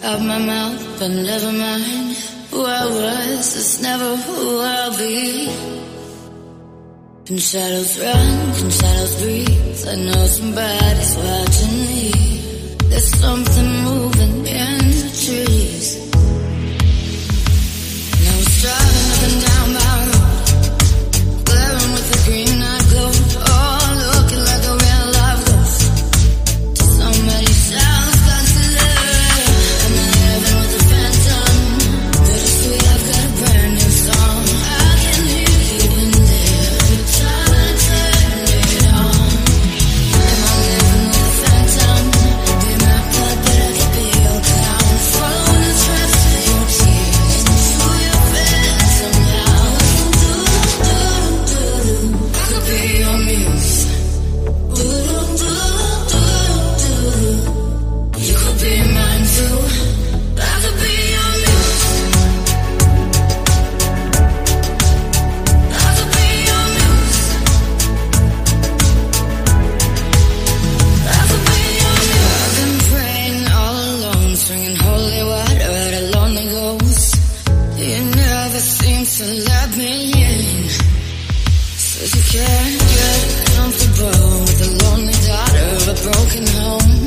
out my mouth, but never mind who I was. It's never who I'll be. Can shadows run? Can shadows breathe? I know somebody's watching me. There's something moving in the trees. And I was driving up and down my road, glaring with the green night glow. Oh, looking like a real life ghost. So many sounds got to live. I'm not living with a phantom. Bittersweet, I've got a brand new song. I can hear you in there. Every time I turn it on. Am I living with a phantom? Be my blood, but I could be your clown. Following the tracks of your tears into your bed somehow. I could be your muse. You could be mine too. I could be your muse. I could be your muse. I could be your muse. I've been praying all alone, swinging holy water at a lonely ghost. You never seem to let me in. So you can't get comfortable with the lonely daughter of a broken home.